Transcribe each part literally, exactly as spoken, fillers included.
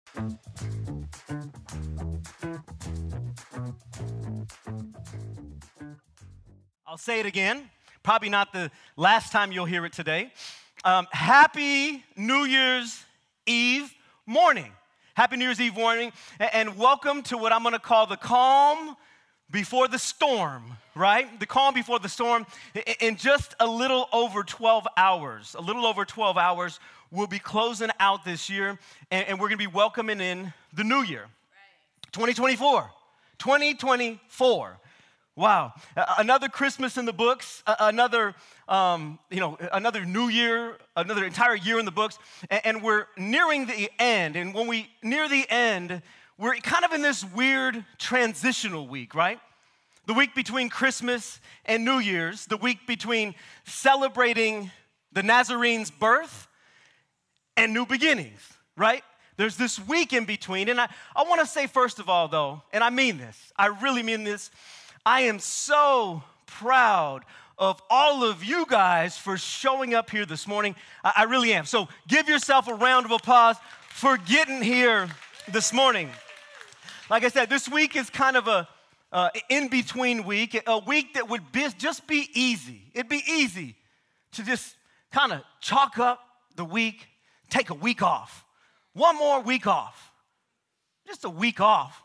I'll say it again. Probably not the last time you'll hear it today. Um, happy New Year's Eve morning. Happy New Year's Eve morning, and, and welcome to what I'm going to call the calm before the storm, right? The calm before the storm. In, in just a little over twelve hours, a little over twelve hours, we'll be closing out this year, and, and we're going to be welcoming in the new year, right. twenty twenty-four. twenty twenty-four. Wow, uh, another Christmas in the books, uh, another, um, you know, another new year, another entire year in the books, and, and we're nearing the end. And when we near the end, we're kind of in this weird transitional week, right? The week between Christmas and New Year's, the week between celebrating the Nazarene's birth and new beginnings, right? There's this week in between, and I, I want to say first of all, though, and I mean this, I really mean this, I am so proud of all of you guys for showing up here this morning. I, I really am. So give yourself a round of applause for getting here this morning. Like I said, this week is kind of a uh, in-between week, a week that would be, just be easy. It'd be easy to just kind of chalk up the week, take a week off. One more week off. Just a week off.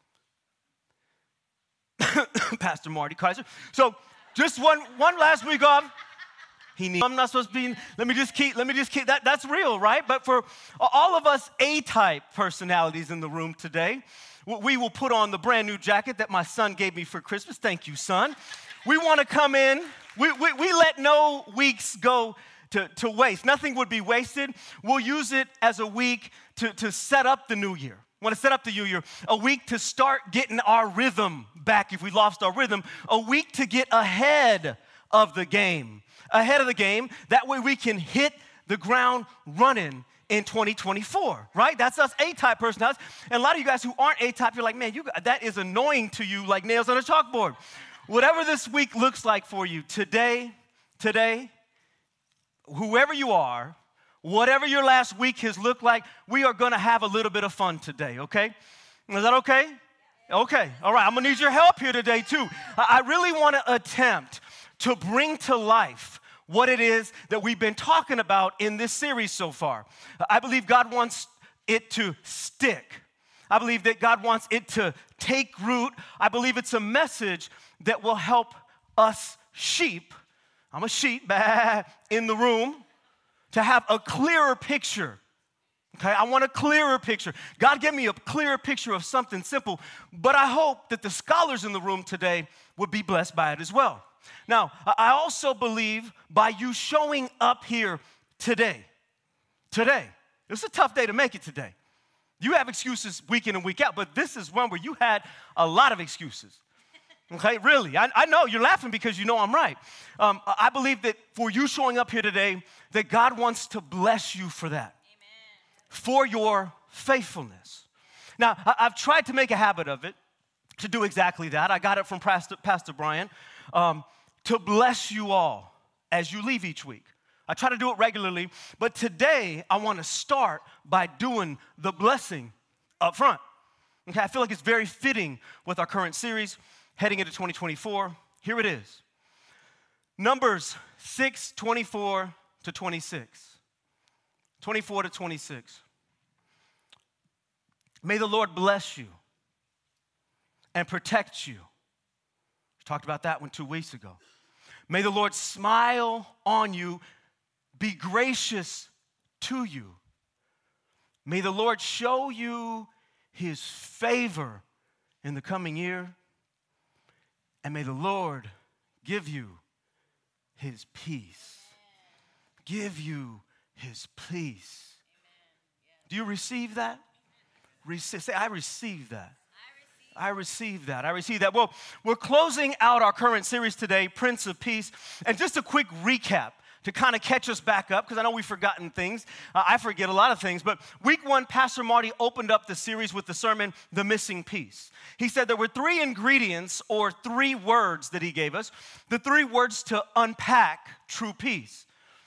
Pastor Marty Kaiser. So just one one last week off. He needs, I'm not supposed to be, let me just keep, let me just keep, that, that's real, right? But for all of us A-type personalities in the room today, we will put on the brand new jacket that my son gave me for Christmas. Thank you, son. We want to come in. We, we, we let no weeks go to, to waste. Nothing would be wasted. We'll use it as a week to, to set up the new year. Want to set up the new year, a week to start getting our rhythm back if we lost our rhythm, a week to get ahead of the game, ahead of the game. That way we can hit the ground running in twenty twenty-four, right? That's us A-type personalities. And a lot of you guys who aren't A-type, you're like, man, you, that is annoying to you like nails on a chalkboard. Whatever this week looks like for you, today, today, whoever you are, whatever your last week has looked like, we are going to have a little bit of fun today, okay? Is that okay? Okay, all right. I'm going to need your help here today, too. I really want to attempt to bring to life what it is that we've been talking about in this series so far. I believe God wants it to stick. I believe that God wants it to take root. I believe it's a message that will help us sheep, I'm a sheep, in the room, to have a clearer picture, okay? I want a clearer picture. God gave me a clearer picture of something simple, but I hope that the scholars in the room today would be blessed by it as well. Now, I also believe by you showing up here today, today, it's a tough day to make it today. You have excuses week in and week out, but this is one where you had a lot of excuses. Okay, really, I, I know you're laughing because you know I'm right. Um, I believe that for you showing up here today, that God wants to bless you for that, amen, for your faithfulness. Now, I, I've tried to make a habit of it, to do exactly that. I got it from Pastor, Pastor Brian, um, to bless you all as you leave each week. I try to do it regularly, but today I want to start by doing the blessing up front. Okay, I feel like it's very fitting with our current series. Heading into twenty twenty-four, here it is. Numbers six, twenty-four to twenty-six. twenty-four to twenty-six. May the Lord bless you and protect you. We talked about that one two weeks ago. May the Lord smile on you, be gracious to you. May the Lord show you his favor in the coming year. And may the Lord give you his peace. Give you his peace. Do you receive that? Receive, say, I receive that. I receive that. I receive that. Well, we're closing out our current series today, Prince of Peace. And just a quick recap to kind of catch us back up, because I know we've forgotten things. Uh, I forget a lot of things. But week one, Pastor Marty opened up the series with the sermon, The Missing Piece. He said there were three ingredients or three words that he gave us, the three words to unpack true peace.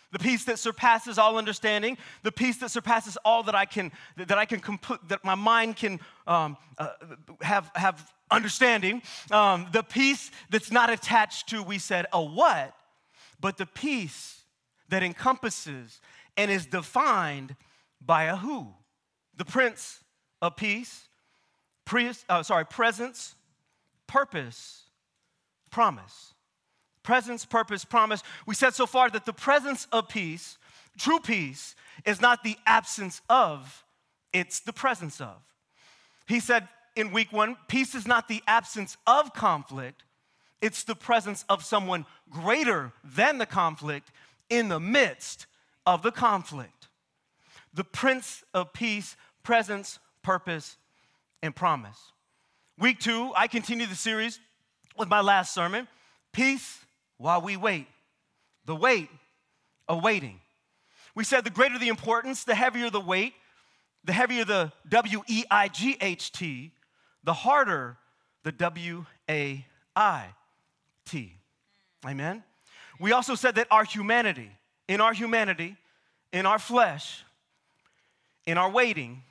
the peace that surpasses all understanding, the peace that surpasses all that I can, that I can complete, that my mind can um, uh, have, have understanding, um, the peace that's not attached to, we said, a what, but the peace that encompasses and is defined by a who. The Prince of Peace, pre, uh, sorry, presence, purpose, promise. Presence, purpose, promise. We said so far that the presence of peace, true peace, is not the absence of, it's the presence of. He said in week one, peace is not the absence of conflict, it's the presence of someone greater than the conflict in the midst of the conflict. The Prince of Peace, presence, purpose, and promise. Week two, I continue the series with my last sermon, Peace While We Wait. The wait of waiting. We said the greater the importance, the heavier the weight, the heavier the W E I G H T, the harder the W A I T. Amen? We also said that our humanity, in our humanity, in our flesh, in our waiting,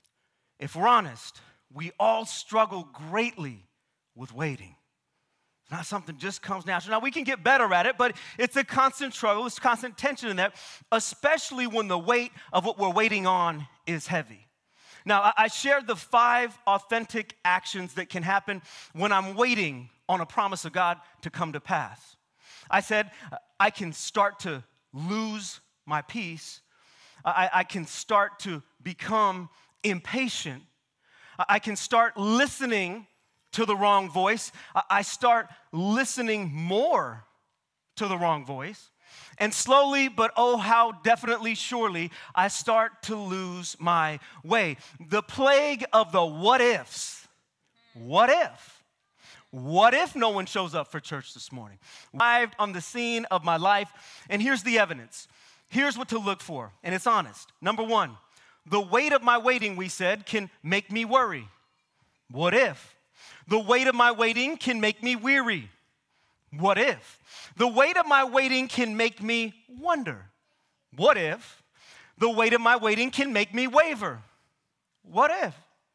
if we're honest, we all struggle greatly with waiting. It's not something just comes natural. Now, we can get better at it, but it's a constant struggle. It's constant tension in that, especially when the weight of what we're waiting on is heavy. Now, I shared the five authentic actions that can happen when I'm waiting on a promise of God to come to pass. I said I can start to lose my peace. I, I can start to become impatient. I can start listening to the wrong voice. I start listening more to the wrong voice. And slowly, but oh how definitely surely, I start to lose my way. The plague of the what ifs. What if? What if no one shows up for church this morning? Arrived on the scene of my life, and here's the evidence. Here's what to look for, and it's honest. Number one, the weight of my waiting, we said, can make me worry. What if? The weight of my waiting can make me weary. What if? The weight of my waiting can make me wonder. What if? The weight of my waiting can make me waver. What if?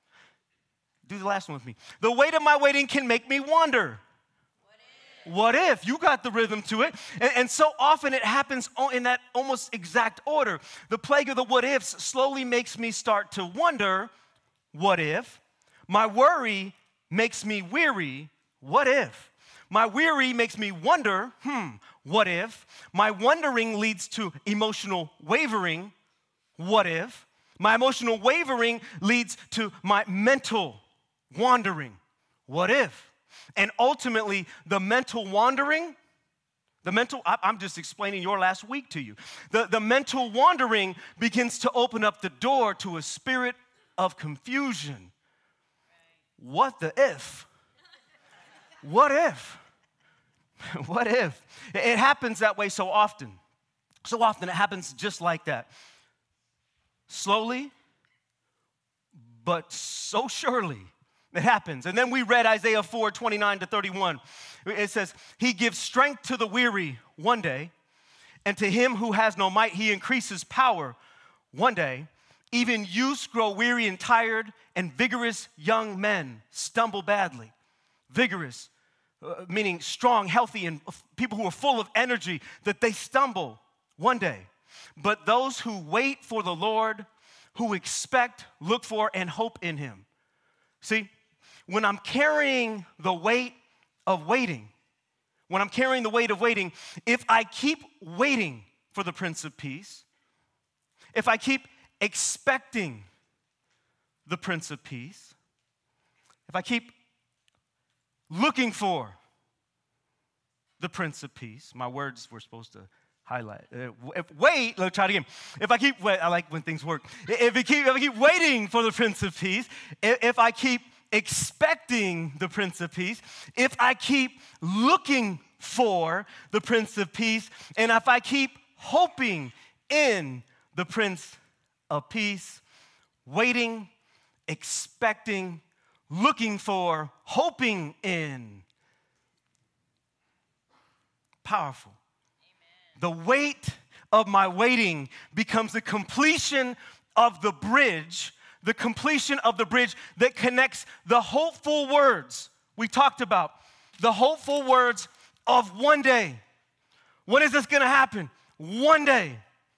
Do the last one with me. The weight of my waiting can make me wonder. What if? What if? You got the rhythm to it. And, and so often it happens in that almost exact order. The plague of the what ifs slowly makes me start to wonder, what if? My worry makes me weary, what if? My weary makes me wonder, hmm, what if? My wondering leads to emotional wavering, what if? My emotional wavering leads to my mental wandering, what if? And ultimately, the mental wandering, the mental, I'm just explaining your last week to you. The, the mental wandering begins to open up the door to a spirit of confusion. What the if? What if? What if? It happens that way so often. So often it happens just like that. Slowly, but so surely it happens. And then we read Isaiah four, twenty-nine to thirty-one. It says, He gives strength to the weary one day, and to him who has no might, He increases power one day. Even youths grow weary and tired, and vigorous young men stumble badly. Vigorous, uh, meaning strong, healthy, and people who are full of energy, that they stumble one day. But those who wait for the Lord, who expect, look for, and hope in Him. See, when I'm carrying the weight of waiting, when I'm carrying the weight of waiting, if I keep waiting for the Prince of Peace, if I keep expecting the Prince of Peace, if I keep looking for the Prince of Peace, my words were supposed to highlight. Uh, if, wait, let's try it again. If I keep, wait, I like when things work. If I keep, if I keep waiting for the Prince of Peace, if, if I keep expecting the Prince of Peace, if I keep looking for the Prince of Peace, and if I keep hoping in the Prince of Peace, waiting, expecting, looking for, hoping in. Powerful. Amen. The weight of my waiting becomes the completion of the bridge, the completion of the bridge that connects the hopeful words we talked about, the hopeful words of one day. When is this going to happen? One day.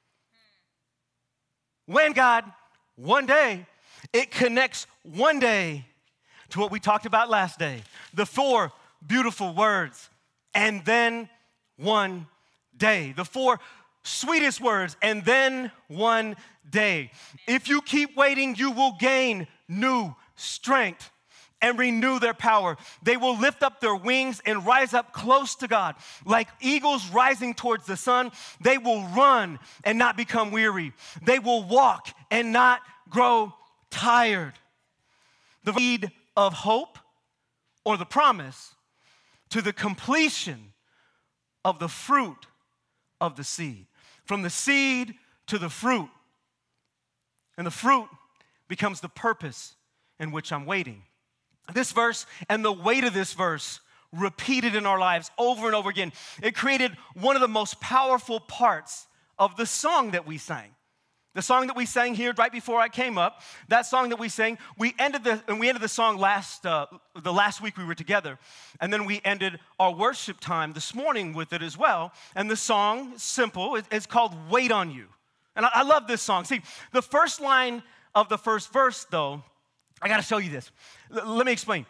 When, God? One day. It connects one day to what we talked about last day. The four beautiful words, and then one day. The four sweetest words, and then one day. If you keep waiting, you will gain new strength and renew their power. They will lift up their wings and rise up close to God. Like eagles rising towards the sun, they will run and not become weary. They will walk and not grow tired. The seed of hope, or the promise, to the completion of the fruit of the seed. From the seed to the fruit. And the fruit becomes the purpose in which I'm waiting. This verse and the weight of this verse repeated in our lives over and over again. It created one of the most powerful parts of the song that we sang. The song that we sang here right before I came up, that song that we sang, we ended the and we ended the song last uh, the last week we were together, and then we ended our worship time this morning with it as well. And the song, simple, it, it's called "Wait on You," and I, I love this song. See, the first line of the first verse, though, I got to show you this. L- let me explain.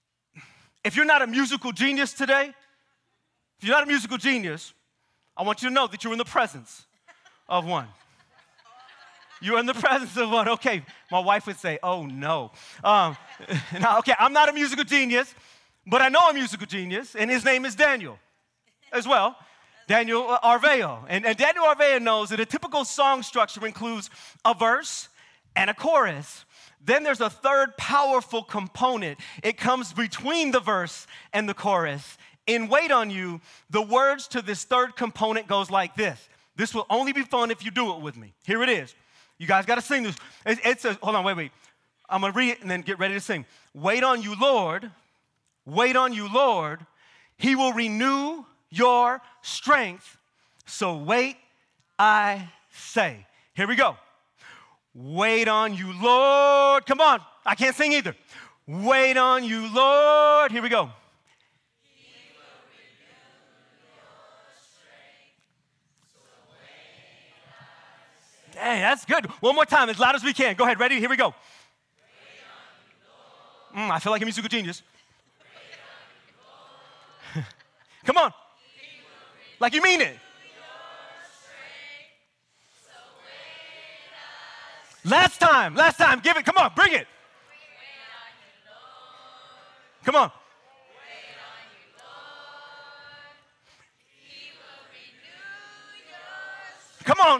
If you're not a musical genius today, if you're not a musical genius, I want you to know that you're in the presence of one. You're in the presence of one. Okay, my wife would say, oh, no. Um, now, okay, I'm not a musical genius, but I know a musical genius, and his name is Daniel as well, Daniel Arveo. And, and Daniel Arveo knows that a typical song structure includes a verse and a chorus. Then there's a third powerful component. It comes between the verse and the chorus. In Wait on You, the words to this third component goes like this. This will only be fun if you do it with me. Here it is. You guys got to sing this. It, it says, hold on, wait, wait. I'm going to read it and then get ready to sing. Wait on you, Lord. Wait on you, Lord. He will renew your strength. So wait, I say. Here we go. Wait on you, Lord. Come on. I can't sing either. Wait on you, Lord. Here we go. Hey, that's good. One more time, as loud as we can. Go ahead, ready? Here we go. Mm, I feel like a musical genius. Come on. Like you mean it. Last time, last time. Give it. Come on, bring it. Come on. Come on.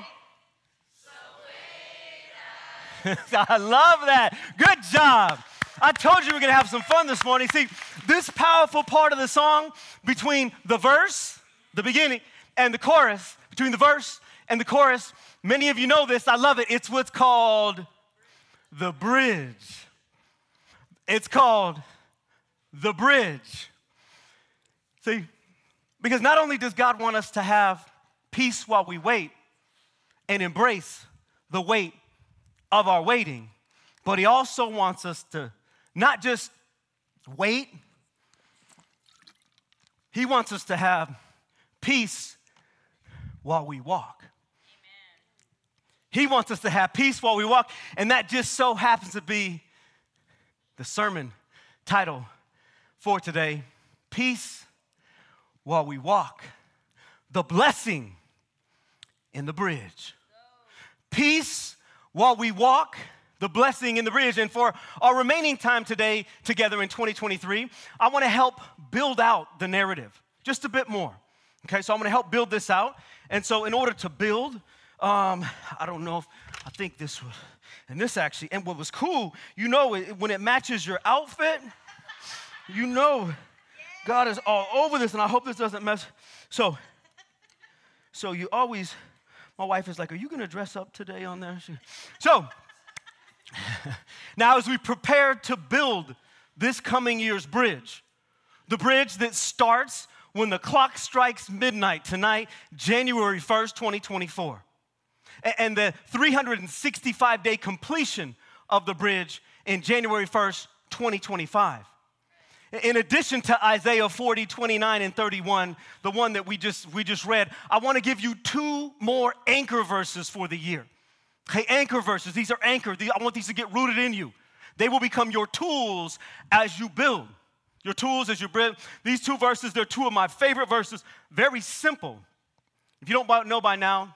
I love that. Good job. I told you we we're going to have some fun this morning. See, this powerful part of the song between the verse, the beginning, and the chorus, between the verse and the chorus, many of you know this. I love it. It's what's called the bridge. It's called the bridge. See, because not only does God want us to have peace while we wait and embrace the wait of our waiting, but he also wants us to not just wait, he wants us to have peace while we walk. Amen. He wants us to have peace while we walk, and that just so happens to be the sermon title for today, Peace While We Walk, the blessing in the bridge. Peace while we walk, the blessing in the bridge. And for our remaining time today together in twenty twenty-three, I want to help build out the narrative just a bit more. Okay, so I'm going to help build this out. And so in order to build, um, I don't know if, I think this was, and this actually, and what was cool, you know, it, when it matches your outfit, you know God is all over this, and I hope this doesn't mess. So, so you always, my wife is like, are you going to dress up today on there? She, so, now as we prepare to build this coming year's bridge, the bridge that starts when the clock strikes midnight tonight, January first, twenty twenty-four. And the three hundred sixty-five day completion of the bridge in January first, twenty twenty-five. In addition to Isaiah forty, twenty-nine, and thirty-one, the one that we just, we just read, I want to give you two more anchor verses for the year. Okay, anchor verses. These are anchored. I want these to get rooted in you. They will become your tools as you build. Your tools as you build. These two verses, they're two of my favorite verses. Very simple. If you don't know by now,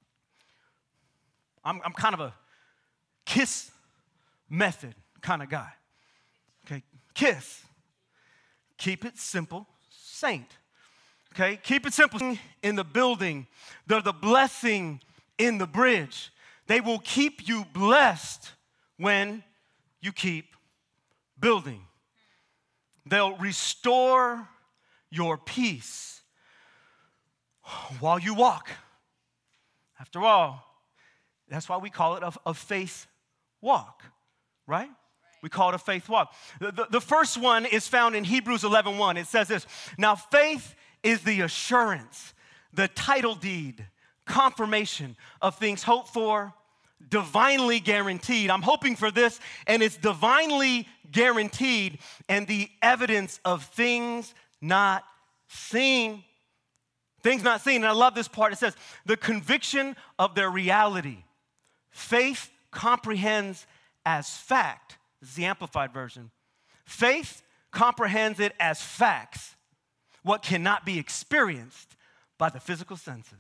I'm, I'm kind of a KISS method kind of guy. Okay, KISS. Keep it simple, saint. Okay, keep it simple in the building. They're the blessing in the bridge. They will keep you blessed when you keep building. They'll restore your peace while you walk. After all, that's why we call it a, a faith walk, right? We call it a faith walk. The, the, the first one is found in Hebrews eleven one. It says this, now faith is the assurance, the title deed, confirmation of things hoped for, divinely guaranteed. I'm hoping for this, and it's divinely guaranteed, and the evidence of things not seen. Things not seen, and I love this part. It says, the conviction of their reality. Faith comprehends as fact. This is the Amplified Version. Faith comprehends it as facts, what cannot be experienced by the physical senses.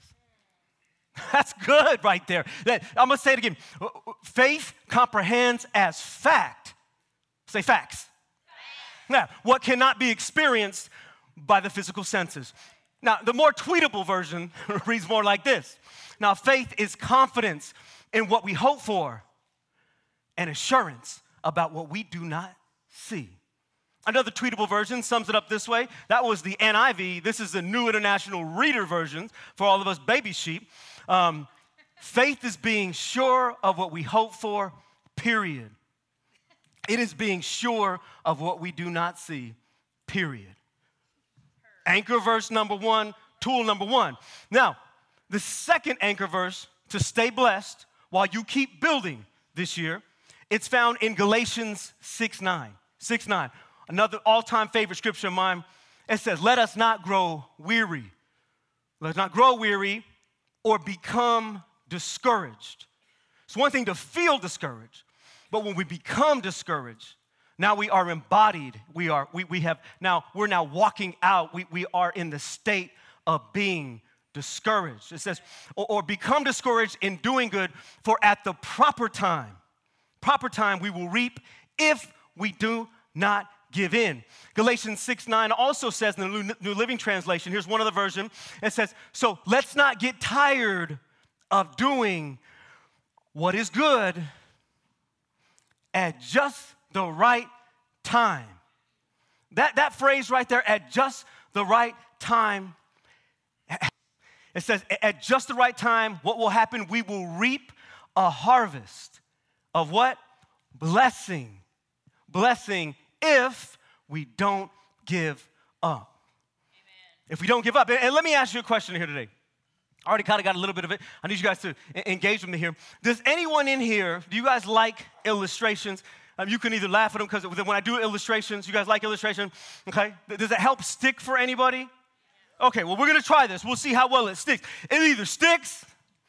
That's good right there. I'm going to say it again. Faith comprehends as fact. Say facts. Facts. Now, what cannot be experienced by the physical senses. Now, the more tweetable version reads more like this. Now, faith is confidence in what we hope for and assurance about what we do not see. Another tweetable version sums it up this way. That was the N I V. This is the New International Reader version for all of us baby sheep. Um, faith is being sure of what we hope for, period. It is being sure of what we do not see, period. Anchor verse number one, tool number one. Now, the second anchor verse to stay blessed while you keep building this year, it's found in Galatians six nine. six nine, another all-time favorite scripture of mine. It says, let us not grow weary. Let us not grow weary or become discouraged. It's one thing to feel discouraged, but when we become discouraged, now we are embodied. We are, we, we have, now we're now walking out. We, we are in the state of being discouraged. It says, or, or become discouraged in doing good, for at the proper time, proper time we will reap if we do not give in. Galatians six nine also says in the New Living Translation, here's one other version, it says, so let's not get tired of doing what is good at just the right time. That, that phrase right there, at just the right time, it says, at just the right time, what will happen? We will reap a harvest of what? Blessing. Blessing if we don't give up. Amen. If we don't give up. And let me ask you a question here today. I already kind of got a little bit of it. I need you guys to engage with me here. Does anyone in here, do you guys like illustrations? Um, you can either laugh at them, because when I do illustrations, you guys like illustration? Okay. Does it help stick for anybody? Okay, well, we're going to try this. We'll see how well it sticks. It either sticks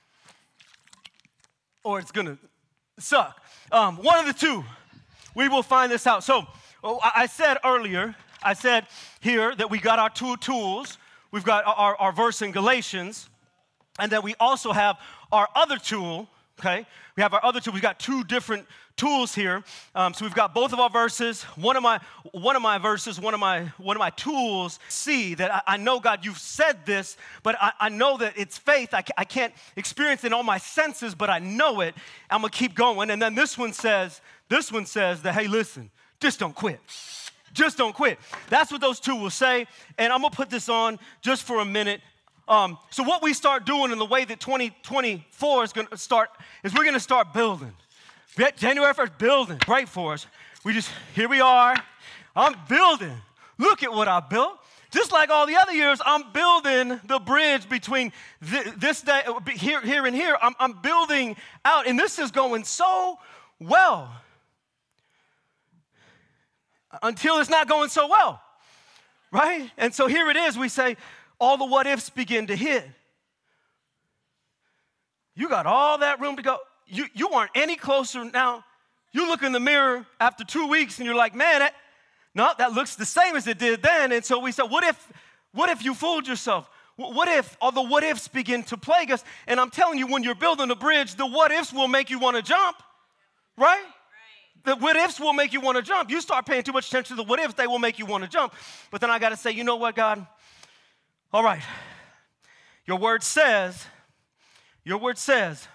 or it's going to suck. Um, one of the two. We will find this out. So oh, I said earlier, I said here that we got our two tools. We've got our, our verse in Galatians, and then we also have our other tool, okay? We have our other tool. We've got two different tools here. Um, so we've got both of our verses. One of my one of my verses, one of my one of my tools. See that I, I know, God, you've said this, but I, I know that it's faith. I, I can't experience it in all my senses, but I know it. I'm gonna keep going. And then this one says, this one says that, hey, listen, just don't quit. Just don't quit. That's what those two will say. And I'm gonna put this on just for a minute. Um, so what we start doing in the way that twenty twenty-four is gonna start is we're gonna start building. January first, building. Great for us. We just, here we are. I'm building. Look at what I built. just like all the other years, I'm building the bridge between th- this day, here, here and here. I'm, I'm building out, and this is going so well until it's not going so well, right? And so here it is. We say all the what ifs begin to hit. You got all that room to go. You, you aren't any closer now. You look in the mirror after two weeks and you're like, man, that, no, that looks the same as it did then. And so we said, what if, what if you fooled yourself? What if all the what ifs begin to plague us? And I'm telling you, when you're building a bridge, the what ifs will make you want to jump, right? The what ifs will make you want to jump. You start paying too much attention to the what ifs, they will make you want to jump. But then I got to say, you know what, God? All right, your word says, your word says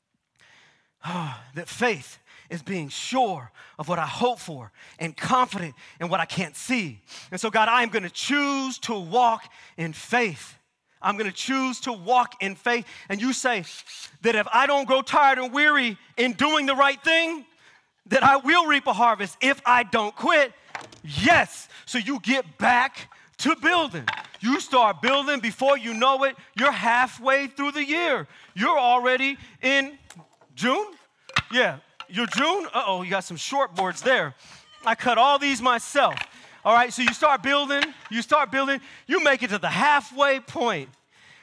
oh, that faith is being sure of what I hope for and confident in what I can't see. And so, God, I am going to choose to walk in faith. I'm going to choose to walk in faith. And you say that if I don't grow tired and weary in doing the right thing, that I will reap a harvest if I don't quit. Yes. So you get back to building. You start building before you know it. You're halfway through the year. You're already in June? Yeah, you're June? Uh-oh, you got some short boards there. I cut all these myself. All right, so you start building, you start building, you make it to the halfway point,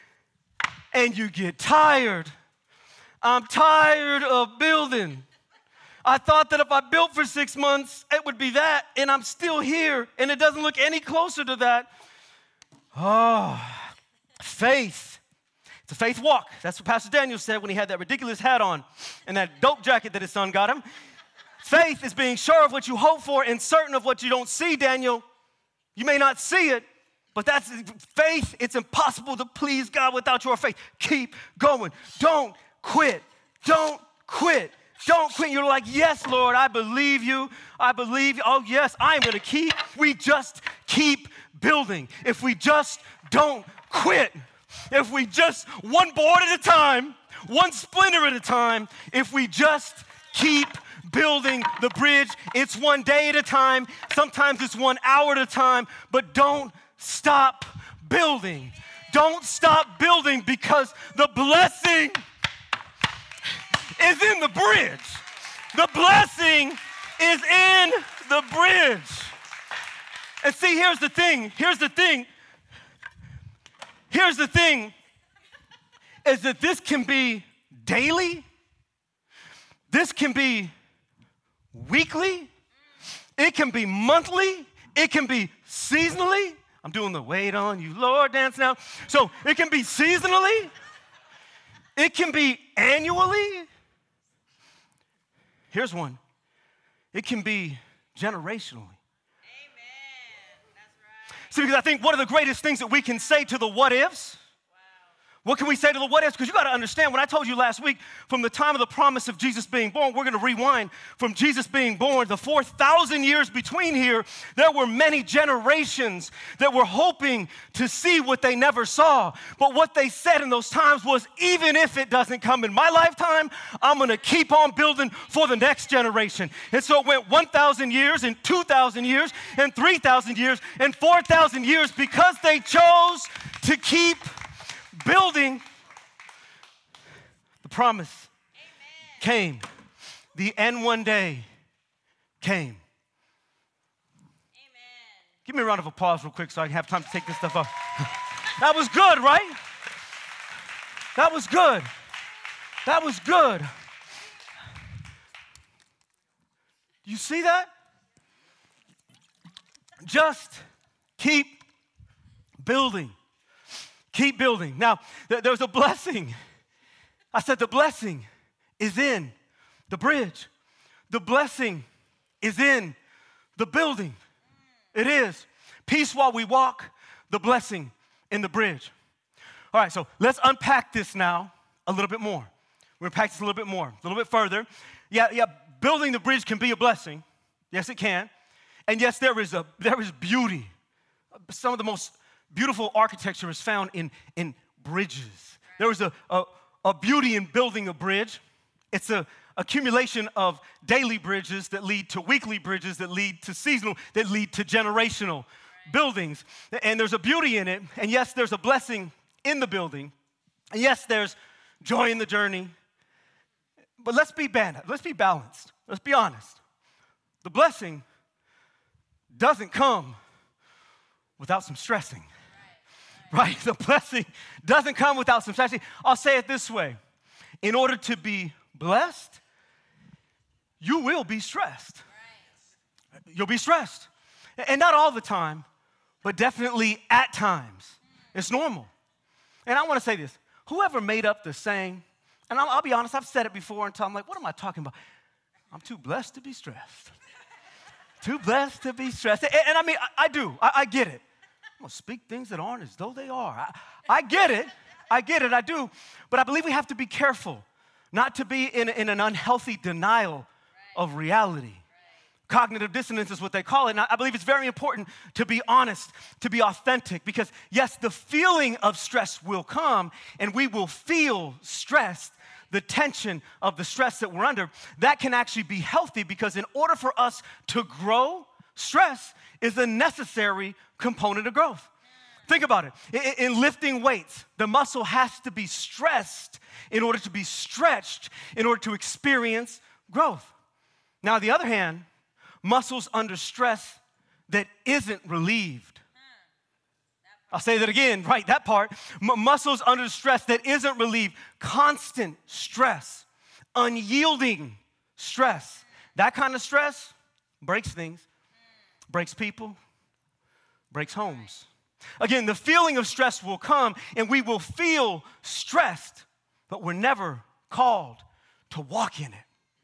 and you get tired. I'm tired of building. I thought that if I built for six months, it would be that, and I'm still here, and it doesn't look any closer to that. Oh, faith. It's a faith walk. That's what Pastor Daniel said when he had that ridiculous hat on and that dope jacket that his son got him. Faith is being sure of what you hope for and certain of what you don't see, Daniel. You may not see it, but that's faith. It's impossible to please God without your faith. Keep going. Don't quit. Don't quit. Don't quit. You're like, yes, Lord, I believe you. I believe you. Oh, yes, I'm going to keep. We just keep building. If we just don't quit, if we just one board at a time, one splinter at a time, if we just keep building the bridge, it's one day at a time. Sometimes it's one hour at a time, but don't stop building. Don't stop building because the blessing is in the bridge. The blessing is in the bridge. And see, here's the thing. Here's the thing. Here's the thing is that this can be daily. This can be weekly. It can be monthly. It can be seasonally. I'm doing the wait on you, Lord dance now. So it can be seasonally. It can be annually. Here's one. It can be generationally. See, because I think one of the greatest things that we can say to the what ifs, what can we say to the what ifs? Because you got to understand, when I told you last week, from the time of the promise of Jesus being born, we're going to rewind from Jesus being born, the four thousand years between here, there were many generations that were hoping to see what they never saw. But what they said in those times was, even if it doesn't come in my lifetime, I'm going to keep on building for the next generation. And so it went one thousand years and two thousand years and three thousand years and four thousand years because they chose to keep building. The promise Amen. Came. The end one day came. Amen. Give me a round of applause real quick so I can have time to take this stuff off. That was good, right? That was good. That was good. You see that? Just keep building. Keep building. Now, th- there's a blessing. I said the blessing is in the bridge. The blessing is in the building. It is. Peace while we walk, the blessing in the bridge. All right, so let's unpack this now a little bit more. We're going to unpack this a little bit more, a little bit further. Yeah, yeah, building the bridge can be a blessing. Yes, it can. And yes, there is a there is beauty. Some of the most beautiful architecture is found in, in bridges. There is a, a, a beauty in building a bridge. It's an accumulation of daily bridges that lead to weekly bridges that lead to seasonal, that lead to generational buildings, and there's a beauty in it, and yes, there's a blessing in the building, and yes, there's joy in the journey, but let's be balanced. Let's be balanced. Let's be honest. The blessing doesn't come without some stressing, right? The blessing doesn't come without some stressing. I'll say it this way. In order to be blessed, you will be stressed. You'll be stressed. And not all the time, but definitely at times. It's normal. And I want to say this. Whoever made up the saying, and I'll, I'll be honest, I've said it before until I'm like, what am I talking about? I'm too blessed to be stressed. Too blessed to be stressed. And, and I mean, I, I do. I, I get it. I'm going to speak things that aren't as though they are. I, I get it. I get it. I do. But I believe we have to be careful not to be in, in an unhealthy denial right. of reality. Right. Cognitive dissonance is what they call it. And I, I believe it's very important to be honest, to be authentic, because yes, the feeling of stress will come and we will feel stressed. The tension of the stress that we're under, that can actually be healthy, because in order for us to grow, stress is a necessary component of growth. Think about it. In, in lifting weights, the muscle has to be stressed in order to be stretched, in order to experience growth. Now, on the other hand, muscles under stress that isn't relieved. I'll say that again, right, that part. M- muscles under stress that isn't relieved, constant stress, unyielding stress. That kind of stress breaks things, breaks people, breaks homes. Again, the feeling of stress will come and we will feel stressed, but we're never called to walk in it.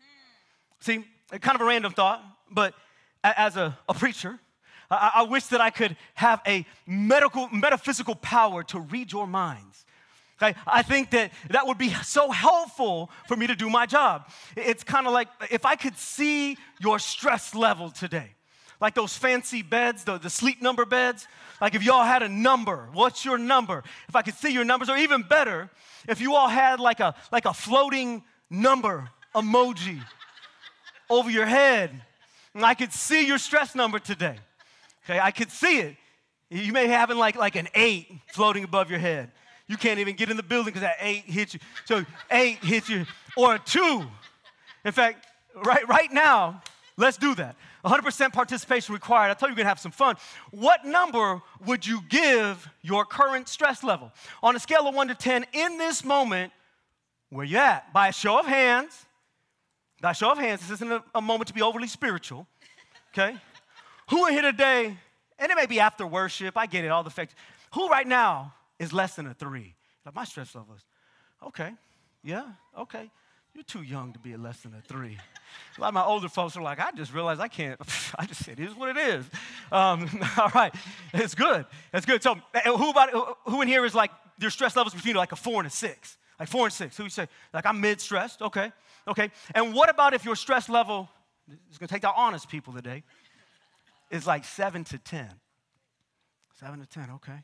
See, kind of a random thought, but as a, a preacher, I, I wish that I could have a medical, metaphysical power to read your minds. Okay? I think that that would be so helpful for me to do my job. It's kind of like if I could see your stress level today, like those fancy beds, the, the sleep number beds. Like if y'all had a number, what's your number? If I could see your numbers, or even better, if you all had like a, like a floating number emoji over your head, and I could see your stress number today. Okay, I could see it. You may have like, like an eight floating above your head. You can't even get in the building because that eight hits you. So eight hits you, or a two. In fact, right, right now, let's do that. one hundred percent participation required. I told you we're going to have some fun. What number would you give your current stress level? On a scale of one to ten, in this moment, where you at? By a show of hands. By a show of hands, this isn't a, a moment to be overly spiritual, okay? Who in here today, and it may be after worship, I get it, all the facts. Who right now is less than a three? Like, my stress level is, okay, yeah, okay. You're too young to be a less than a three. A lot of my older folks are like, I just realized I can't, I just said, it is what it is. Um, all right, it's good, it's good. So who, about, who in here is like, your stress levels between like a four and a six? Like four and six, who you say? Like, I'm mid-stressed, okay, okay. And what about if your stress level, it's gonna take the honest people today, is like seven to ten? Seven to ten, okay.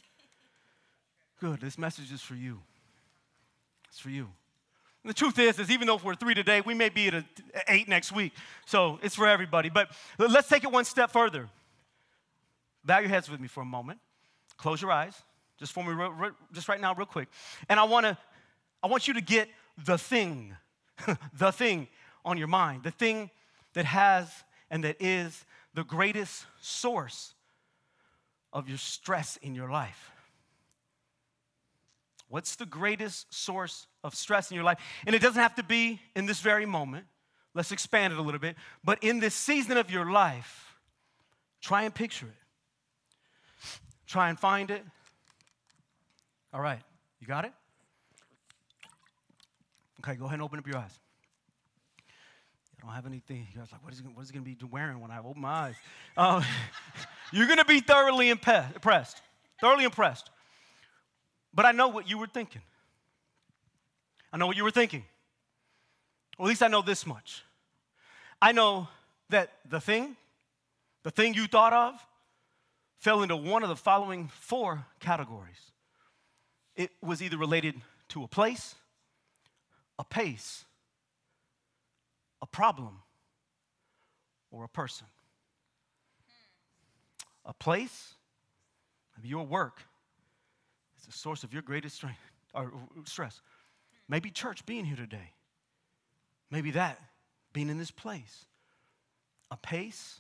Good, this message is for you. It's for you. And the truth is, is even though if we're three today, we may be at a, eight next week. So it's for everybody. But let's take it one step further. Bow your heads with me for a moment. Close your eyes, just for me, real, real, just right now, real quick. And I want to, I want you to get the thing, the thing on your mind, the thing that has and that is the greatest source of your stress in your life. What's the greatest source of stress in your life? And it doesn't have to be in this very moment. Let's expand it a little bit. But in this season of your life, try and picture it. Try and find it. All right, you got it? Okay, go ahead and open up your eyes. I don't have anything. You guys are like, what is, he, what is he going to be wearing when I open my eyes? Um, you're going to be thoroughly impe- impressed. Thoroughly impressed. But I know what you were thinking. I know what you were thinking. Well, at least I know this much. I know that the thing, the thing you thought of, fell into one of the following four categories. It was either related to a place, a pace, a problem, or a person. a place, maybe your work is the source of your greatest strength or stress. Maybe church being here today. Maybe that being in this place. A pace,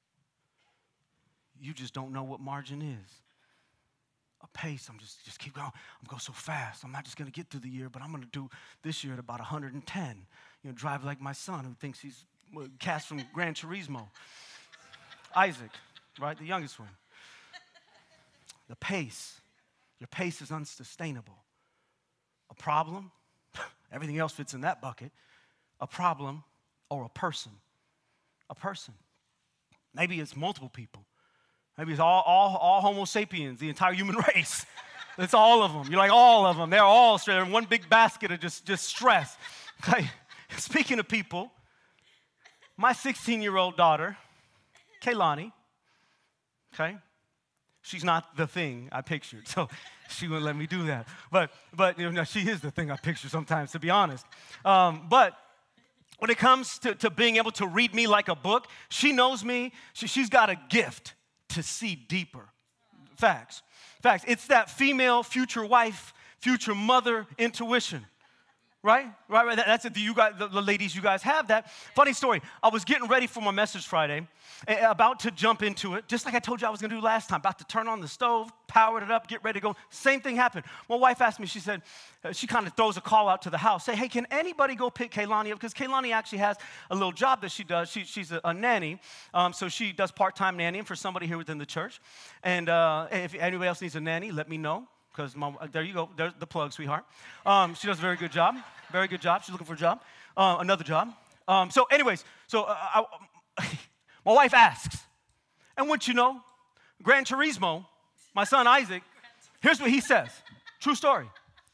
you just don't know what margin is. A pace, I'm just, just keep going. I'm going so fast. I'm not just going to get through the year, but I'm going to do this year at about one hundred ten. You know, drive like my son who thinks he's well, cast from Gran Turismo. Isaac, right, the youngest one. The pace, your pace is unsustainable. A problem, everything else fits in that bucket. A problem or a person. A person. Maybe it's multiple people. Maybe it's all, all, all Homo sapiens, the entire human race. It's all of them. You're like, all of them. They're all straight in one big basket of just, just stress. Okay. Speaking of people, my sixteen-year-old daughter, Kaylani, okay, she's not the thing I pictured, so she wouldn't let me do that. But, but you know, she is the thing I picture sometimes, to be honest. Um, but when it comes to, to being able to read me like a book, she knows me. She, she's got a gift to see deeper. Facts. Facts. It's that female future wife, future mother intuition. Right? Right, right. That's it. You guys, the, the ladies, you guys have that. Funny story. I was getting ready for my message Friday, about to jump into it, just like I told you I was going to do last time. About to turn on the stove, powered it up, get ready to go. Same thing happened. My wife asked me, she said, uh, she kind of throws a call out to the house. Say, hey, can anybody go pick Kaylani up? Because Kaylani actually has a little job that she does. She, she's a, a nanny, um, so she does part-time nannying for somebody here within the church. And uh, if anybody else needs a nanny, let me know. Because there you go, there's the plug, sweetheart. Um, she does a very good job, very good job. She's looking for a job, uh, another job. Um, so anyways, so uh, I, my wife asks, and what you know, Gran Turismo, my son Isaac, here's what he says, true story.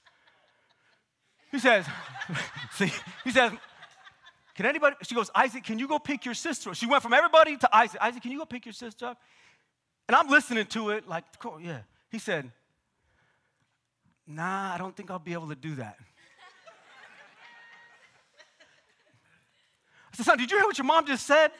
He says, see, he says, can anybody, she goes, Isaac, can you go pick your sister up? She went from everybody to Isaac. Isaac, can you go pick your sister up? And I'm listening to it like, yeah. He said, nah, I don't think I'll be able to do that. I said, son, did you hear what your mom just said?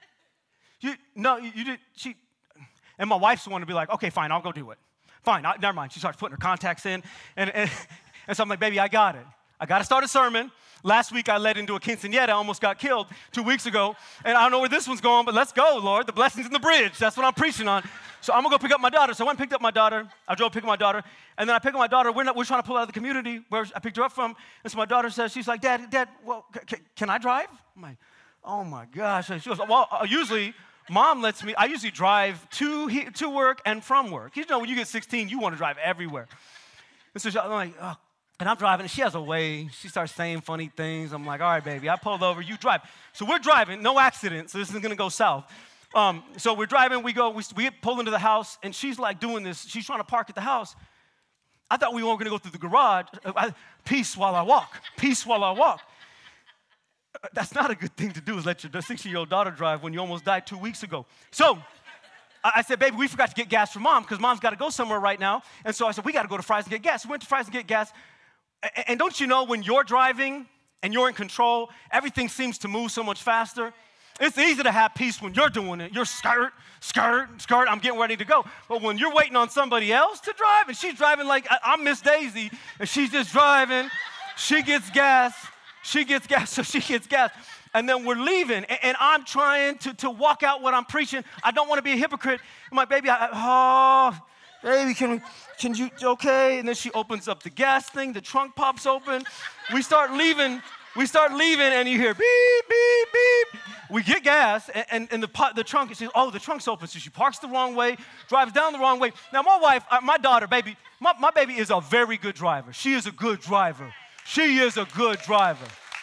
You, no, you, you did, she, and my wife's the one to be like, okay, fine, I'll go do it. Fine, I, never mind. She starts putting her contacts in, and, and, and so I'm like, baby, I got it. I got to start a sermon. Last week I led into a quinceañera, almost got killed two weeks ago, and I don't know where this one's going, but let's go, Lord. The blessing's in the bridge. That's what I'm preaching on. So I'm going to go pick up my daughter. So I went and picked up my daughter. I drove to pick up my daughter. And then I picked up my daughter. We're, not, we're trying to pull out of the community where I picked her up from. And so my daughter says, she's like, Dad, Dad, well, c- can I drive? I'm like, oh, my gosh. She goes, well, uh, usually Mom lets me. I usually drive to, he, to work and from work. You know, when you get sixteen, you want to drive everywhere. And so I'm like, oh. And I'm driving, and she has a way. She starts saying funny things. I'm like, all right, baby, I pulled over. You drive. So we're driving. No accident. So this isn't going to go south. Um, so we're driving, we go, we, we pull into the house, and she's like doing this. She's trying to park at the house. I thought we weren't going to go through the garage. I, peace while I walk. Peace while I walk. That's not a good thing to do, is let your sixty-year-old daughter drive when you almost died two weeks ago. So I, I said, baby, we forgot to get gas for Mom, because Mom's got to go somewhere right now. And so I said, we got to go to Fry's and get gas. We went to Fry's and get gas. And, and don't you know, when you're driving and you're in control, everything seems to move so much faster. It's easy to have peace when you're doing it. You're skirt, skirt, skirt, I'm getting ready to go. But when you're waiting on somebody else to drive, and she's driving like I'm Miss Daisy, and she's just driving, she gets gas, she gets gas, so she gets gas. And then we're leaving, and, and I'm trying to, to walk out what I'm preaching. I don't want to be a hypocrite. I'm like, baby, I, oh, baby, can, we, can you, okay? And then she opens up the gas thing, the trunk pops open. We start leaving. We start leaving, and you hear beep, beep, beep. We get gas, and, and, and the, pot, the trunk, says, oh, the trunk's open. So she parks the wrong way, drives down the wrong way. Now, my wife, my daughter, baby, my, my baby is a very good driver. She is a good driver. She is a good driver.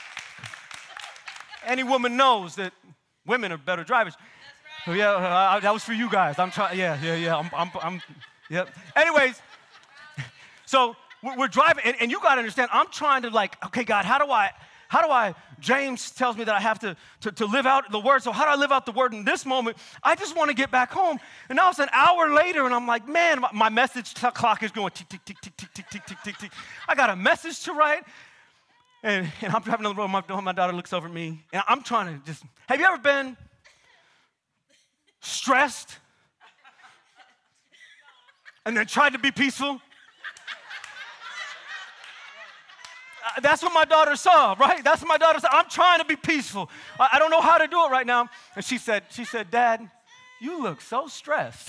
Any woman knows that women are better drivers. That's right. So, yeah, uh, that was for you guys. I'm trying, yeah, yeah, yeah. I'm, I'm, I'm yeah. Anyways, so we're driving, and, and you got to understand, I'm trying to like, okay, God, how do I, How do I, James tells me that I have to, to, to live out the word, so how do I live out the word in this moment? I just want to get back home. And now it's an hour later, and I'm like, man, my, my message t- clock is going tick, tick, tick, tick, tick, tick, tick, tick, tick, tick. I got a message to write, and, and I'm driving on the road, my, my daughter looks over at me, and I'm trying to just, have you ever been stressed and then tried to be peaceful. Uh, That's what my daughter saw, right? That's what my daughter saw. I'm trying to be peaceful. I, I don't know how to do it right now. And she said, she said, Dad, you look so stressed.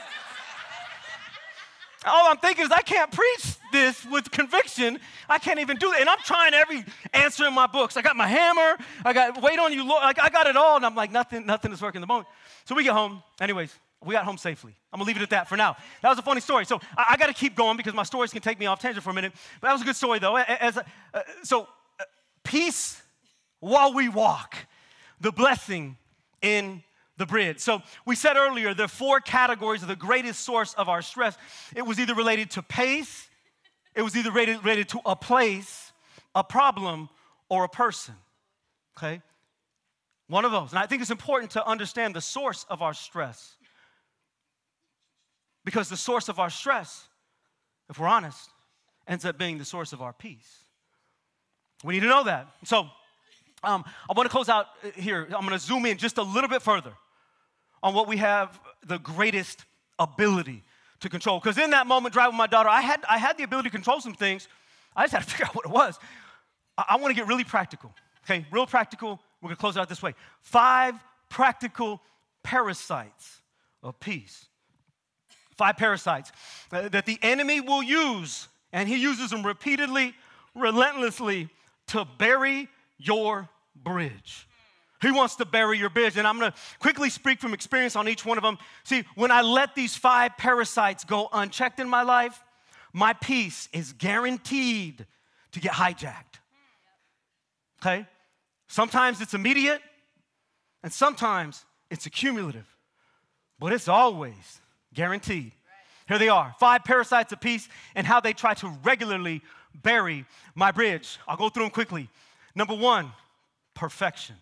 All I'm thinking is I can't preach this with conviction. I can't even do it. And I'm trying every answer in my books. I got my hammer. I got wait on you, Lord. Like, I got it all. And I'm like, nothing, nothing is working at the moment. So we get home. Anyways, we got home safely. I'm going to leave it at that for now. That was a funny story. So I, I got to keep going because my stories can take me off tangent for a minute. But that was a good story, though. As, uh, so uh, peace while we walk. The blessing in the bridge. So we said earlier, there are four categories of the greatest source of our stress. It was either related to pace, it was either related, related to a place, a problem, or a person, okay? One of those. And I think it's important to understand the source of our stress. Because the source of our stress, if we're honest, ends up being the source of our peace. We need to know that. So um, I want to close out here. I'm going to zoom in just a little bit further on what we have the greatest ability to control. Because in that moment, driving with my daughter, I had, I had the ability to control some things. I just had to figure out what it was. I, I want to get really practical, okay? Real practical. We're going to close it out this way. Five practical parasites of peace. Five parasites uh, that the enemy will use, and he uses them repeatedly, relentlessly, to bury your bridge. He wants to bury your bridge, and I'm going to quickly speak from experience on each one of them. See, when I let these five parasites go unchecked in my life, my peace is guaranteed to get hijacked, okay? Sometimes it's immediate, and sometimes it's accumulative, but it's always guaranteed. Here they are, five parasites of peace and how they try to regularly bury my bridge. I'll go through them quickly. Number one, perfection.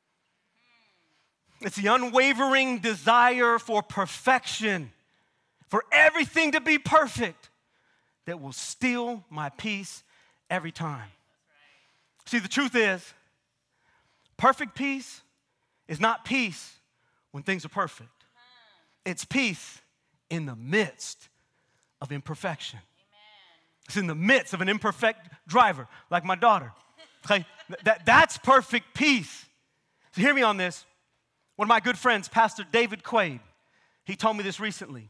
It's the unwavering desire for perfection, for everything to be perfect, that will steal my peace every time. See, the truth is, perfect peace is not peace when things are perfect. It's peace in the midst of imperfection. Amen. It's in the midst of an imperfect driver, like my daughter. Okay? that, that's perfect peace. So hear me on this. One of my good friends, Pastor David Quaid, he told me this recently.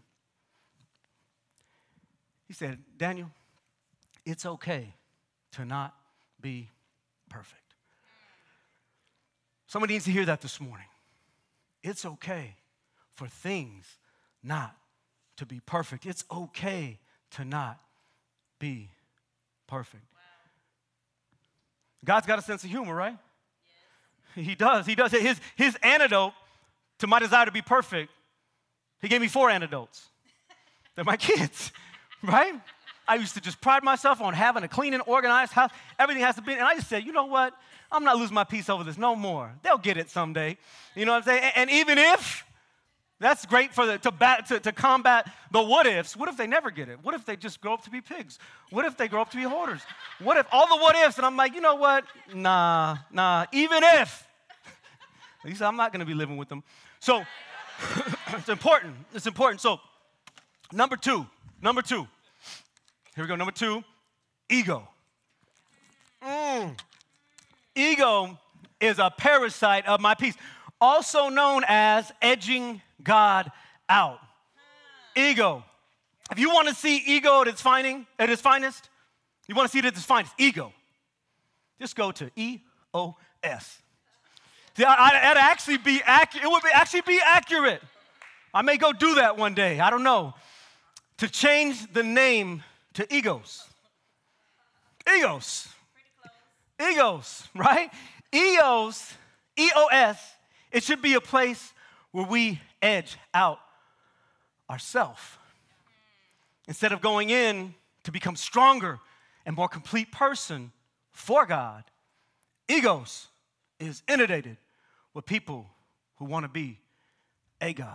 He said, Daniel, it's okay to not be perfect. Somebody needs to hear that this morning. It's okay for things not to be perfect. It's okay to not be perfect. Wow. God's got a sense of humor, right? Yes. He does. He does. His, his antidote to my desire to be perfect, he gave me four antidotes. They're my kids, right? I used to just pride myself on having a clean and organized house. Everything has to be, and I just said, you know what? I'm not losing my peace over this no more. They'll get it someday. You know what I'm saying? And, and even if, that's great for the, to, bat, to, to combat the what ifs. What if they never get it? What if they just grow up to be pigs? What if they grow up to be hoarders? What if all the what ifs? And I'm like, you know what? Nah, nah, even if. At least I'm not going to be living with them. So it's important. It's important. So number two, number two. Here we go. Number two, ego. Mm. Ego is a parasite of my peace, also known as edging God out. Ego. If you want to see ego at its fining, at its finest, you want to see it at its finest, ego. Just go to E O S. See, I, I, it'd actually be accurate. It would be, actually be accurate. I may go do that one day. I don't know. To change the name to egos. Egos. Egos, right? Eos, E O S, it should be a place where we edge out ourself. Instead of going in to become stronger and more complete person for God, egos is inundated with people who want to be a God.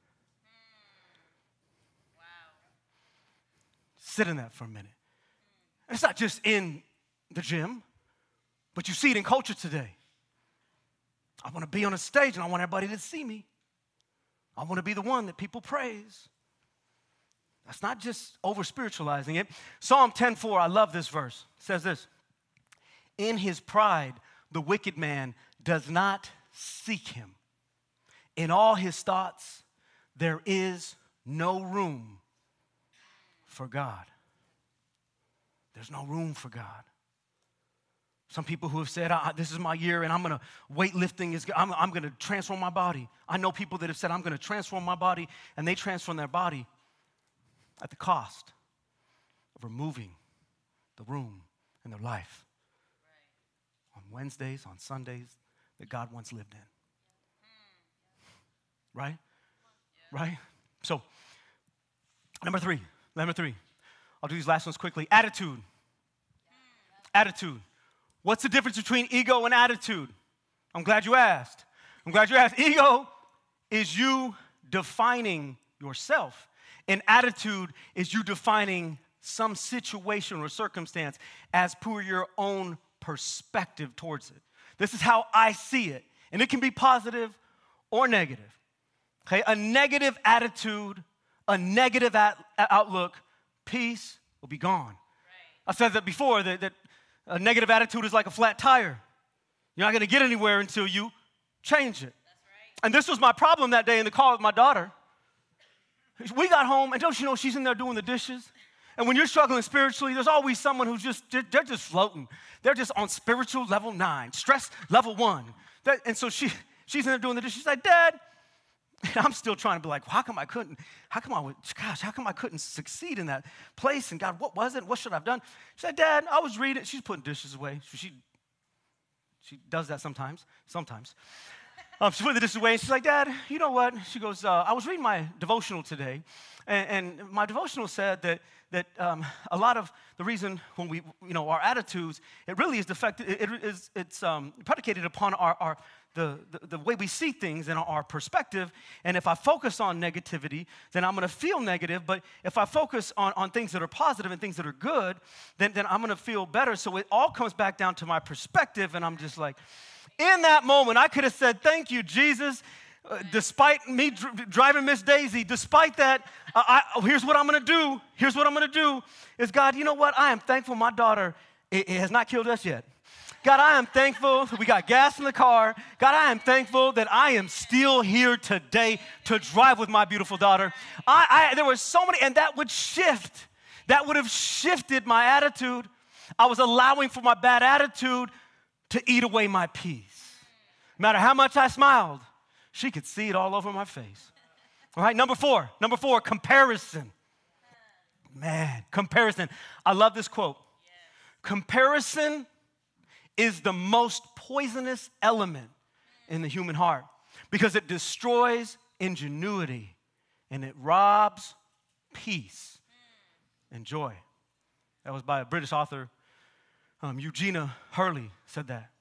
Wow. Sit in that for a minute. And it's not just in the gym, but you see it in culture today. I want to be on a stage and I want everybody to see me. I want to be the one that people praise. That's not just over-spiritualizing it. Psalm ten four, I love this verse. It says this, in his pride, the wicked man does not seek him. In all his thoughts, there is no room for God. There's no room for God. Some people who have said, ah, this is my year and I'm going to, weightlifting is, I'm, I'm going to transform my body. I know people that have said, I'm going to transform my body, and they transform their body at the cost of removing the room in their life on Wednesdays, on Sundays that God once lived in. Right? Right? So, number three, number three. I'll do these last ones quickly. Attitude. Attitude. What's the difference between ego and attitude? I'm glad you asked. I'm glad you asked. Ego is you defining yourself. And attitude is you defining some situation or circumstance as per your own perspective towards it. This is how I see it. And it can be positive or negative. Okay, a negative attitude, a negative at, outlook, peace will be gone. Right. I said that before, that, that a negative attitude is like a flat tire. You're not going to get anywhere until you change it. That's right. And this was my problem that day in the car with my daughter. We got home, and don't you know she's in there doing the dishes? And when you're struggling spiritually, there's always someone who's just, they're just floating. They're just on spiritual level nine, stress level one. That, and so she, she's in there doing the dishes. She's like, Dad, and I'm still trying to be like, well, how come I couldn't, how come I would, gosh, how come I couldn't succeed in that place? And God, what was it? What should I have done? She said, Dad, I was reading, she's putting dishes away. So she, she does that sometimes, sometimes. Um, she put the dishes away, and she's like, Dad, you know what? She goes, uh, I was reading my devotional today, and, and my devotional said that that um, a lot of the reason when we, you know, our attitudes, it really is defective, it, it is, it's um, predicated upon our, our the, the, the way we see things and our, our perspective. And if I focus on negativity, then I'm going to feel negative. But if I focus on, on things that are positive and things that are good, then, then I'm going to feel better. So it all comes back down to my perspective, and I'm just like, in that moment, I could have said, thank you, Jesus. Uh, despite me dr- driving Miss Daisy, despite that, uh, I, oh, here's what I'm going to do. Here's what I'm going to do is, God, you know what? I am thankful my daughter it, it has not killed us yet. God, I am thankful we got gas in the car. God, I am thankful that I am still here today to drive with my beautiful daughter. I, I, there were so many, and that would shift. That would have shifted my attitude. I was allowing for my bad attitude to eat away my peace. No matter how much I smiled, she could see it all over my face. All right, number four, number four, comparison. Man, comparison. I love this quote. Comparison is the most poisonous element in the human heart because it destroys ingenuity and it robs peace and joy. That was by a British author, um, Eugenia Hurley said that.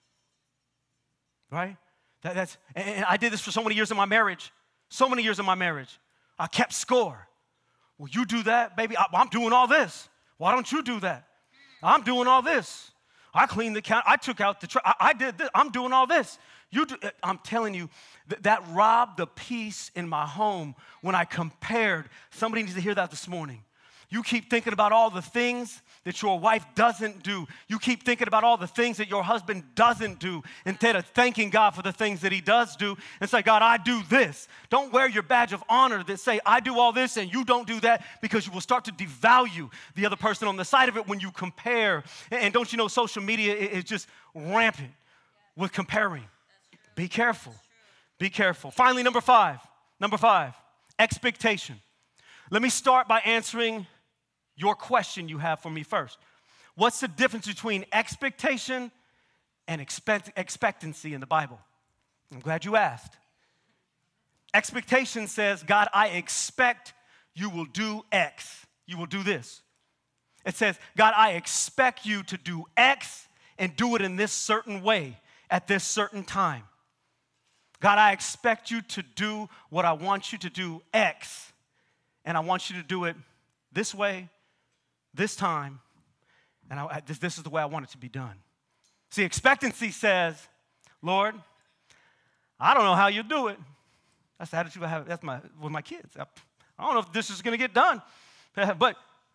Right? That, that's, and I did this for so many years in my marriage. So many years in my marriage. I kept score. Well, you do that, baby. I, I'm doing all this. Why don't you do that? I'm doing all this. I cleaned the counter. I took out the trash. I, I did this. I'm doing all this. You do, I'm telling you, th- that robbed the peace in my home when I compared. Somebody needs to hear that this morning. You keep thinking about all the things that your wife doesn't do. You keep thinking about all the things that your husband doesn't do instead of thanking God for the things that he does do and say, God, I do this. Don't wear your badge of honor that say, I do all this and you don't do that, because you will start to devalue the other person on the side of it when you compare. And don't you know social media is just rampant with comparing. Be careful. Be careful. Finally, number five. Number five, expectation. Let me start by answering your question you have for me first. What's the difference between expectation and expect, expectancy in the Bible? I'm glad you asked. Expectation says, God, I expect you will do X. You will do this. It says, God, I expect you to do X and do it in this certain way at this certain time. God, I expect you to do what I want you to do, X, and I want you to do it this way, this time, and I, this, this is the way I want it to be done. See, expectancy says, Lord, I don't know how you do it. That's the attitude I have. That's my with my kids. I, I don't know if this is going to get done. But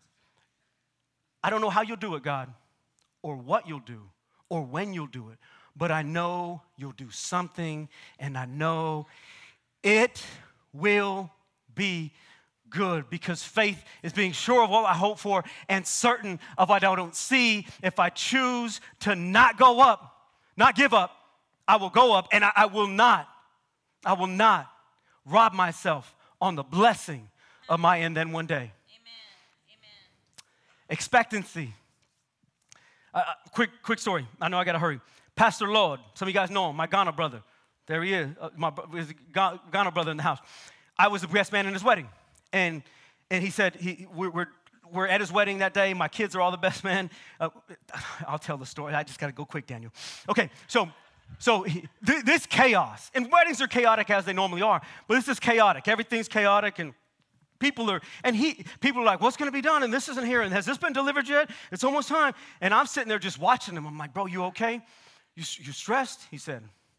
I don't know how you'll do it, God, or what you'll do, or when you'll do it. But I know you'll do something, and I know it will be good, because faith is being sure of what I hope for and certain of what I don't see. If I choose to not go up, not give up, I will go up, and I, I will not, I will not rob myself on the blessing of my end then one day. Amen. Amen. Expectancy. Uh, quick, quick story. I know I got to hurry. Pastor Lord, some of you guys know him, my Ghana brother. There he is, uh, my his Ghana brother in the house. I was the best man in his wedding. And and he said, he, we're, we're, we're at his wedding that day. My kids are all the best men. Uh, I'll tell the story. I just got to go quick, Daniel. Okay, so so he, th- this chaos. And weddings are chaotic as they normally are. But this is chaotic. Everything's chaotic. And people are, and he, people are like, what's going to be done? And this isn't here. And has this been delivered yet? It's almost time. And I'm sitting there just watching him. I'm like, bro, you okay? You, you stressed? He said,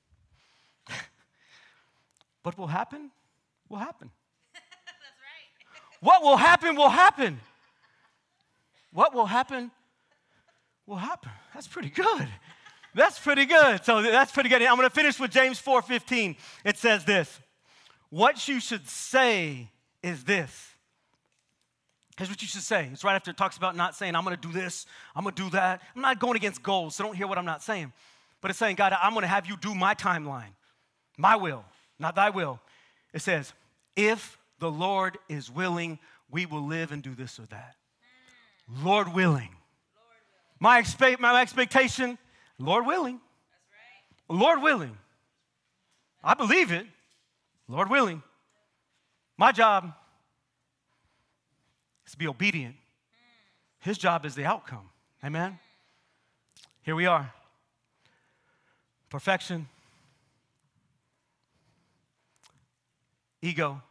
what will happen will happen. What will happen will happen. What will happen will happen. That's pretty good. That's pretty good. So that's pretty good. I'm going to finish with James four fifteen. It says this. What you should say is this. Here's what you should say. It's right after it talks about not saying, I'm going to do this, I'm going to do that. I'm not going against goals, so don't hear what I'm not saying. But it's saying, God, I'm going to have you do my timeline, my will, not thy will. It says, if the Lord is willing, we will live and do this or that. Mm. Lord willing. Lord willing. My, expe- my expectation, Lord willing. That's right. Lord willing. I believe it. Lord willing. My job is to be obedient. Mm. His job is the outcome. Amen? Mm. Here we are. Perfection. Ego.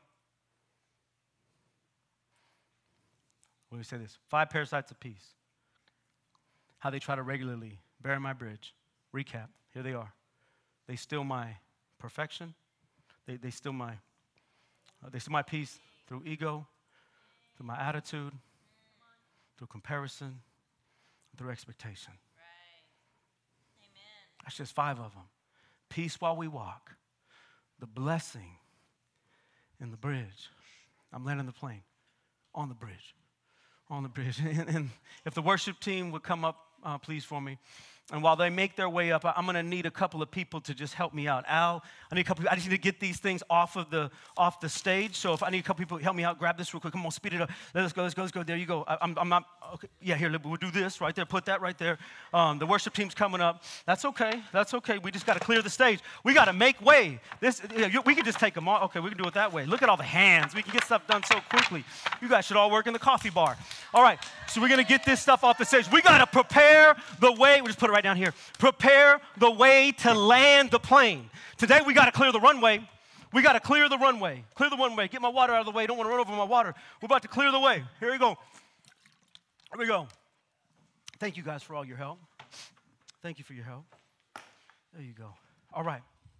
Let me say this. Five parasites of peace. How they try to regularly bury my bridge. Recap. Here they are. They steal my perfection. They, they steal my, uh, they steal my peace through ego, through my attitude, through comparison, through expectation. Right. Amen. That's just five of them. Peace while we walk. The blessing in the bridge. I'm landing the plane on the bridge. On the bridge. And, and if the worship team would come up, uh, please, for me. And while they make their way up, I'm going to need a couple of people to just help me out. Al, I need a couple. I just need to get these things off of the off the stage. So if I need a couple people to help me out, grab this real quick. Come on, speed it up. Let's go. Let's go. Let's go. There you go. I, I'm, I'm not. Okay. Yeah, here. We'll do this right there. Put that right there. Um, the worship team's coming up. That's okay. That's okay. We just got to clear the stage. We got to make way. This. We can just take them all. Okay, we can do it that way. Look at all the hands. We can get stuff done so quickly. You guys should all work in the coffee bar. All right. So we're gonna get this stuff off the stage. We got to prepare the way. We just put it right down here. Prepare the way to land the plane. Today we got to clear the runway. We got to clear the runway. Clear the runway. Get my water out of the way. Don't want to run over my water. We're about to clear the way. Here we go. Here we go. Thank you guys for all your help. Thank you for your help. There you go. All right.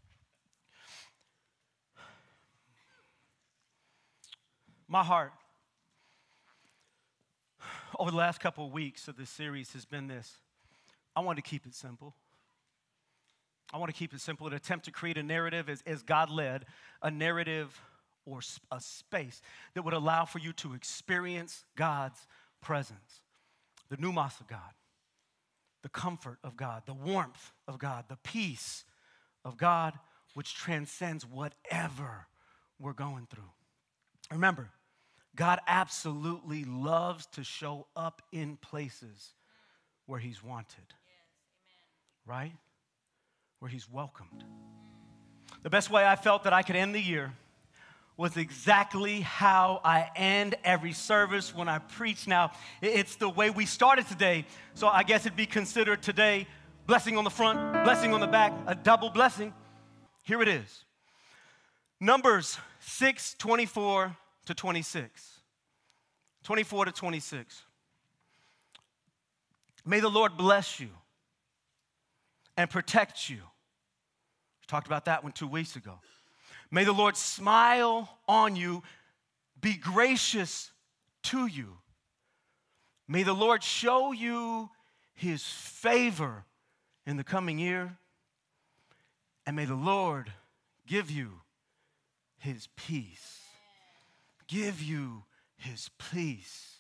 My heart over the last couple of weeks of this series has been this. I want to keep it simple. I want to keep it simple. An attempt to create a narrative as, as God-led, a narrative or a space that would allow for you to experience God's presence, the pneumos of God, the comfort of God, the warmth of God, the peace of God, which transcends whatever we're going through. Remember, God absolutely loves to show up in places where he's wanted. Right? Where he's welcomed. The best way I felt that I could end the year was exactly how I end every service when I preach. Now, it's the way we started today, so I guess it'd be considered today blessing on the front, blessing on the back, a double blessing. Here it is. Numbers six, twenty-four to twenty-six. twenty-four to twenty-six. May the Lord bless you and protect you. We talked about that one two weeks ago. May the Lord smile on you, be gracious to you. May the Lord show you his favor in the coming year. And may the Lord give you his peace. Give you his peace.